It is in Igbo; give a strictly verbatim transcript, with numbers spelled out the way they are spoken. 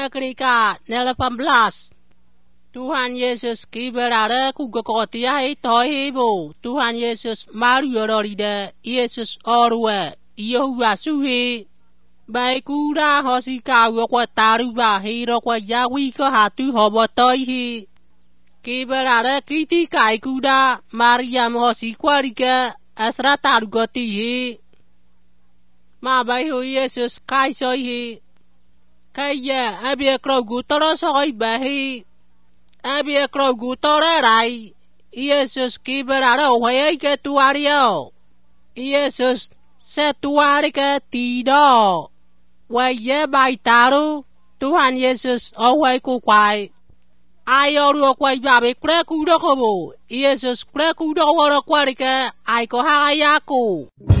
Seketika delapan belas. Tuhan Yesus kiberare kugokotia itohibu. Tuhan Yesus mariororide. Yesus orwe. Yohua suhi. Baikura hosika wakwa taruba hiro kwa yawi ko hatu hobotoihi. Kiberare kritika ikuda. Mariam hosikwarike. Asra tarugotihi. Mabaihu Yesus kaisoihi. Kaya abia krogu toro soi bahi. Abia krogu toro rai. Yesus kiberare ohe ke tuario. Yesus setuari ke tido. Waya baitaru. Tuhan Yesus ohe kukwai. Ayoru kwai babe kreku dokobo. Yesus kreku doworo kwarike. Aiko hayaku.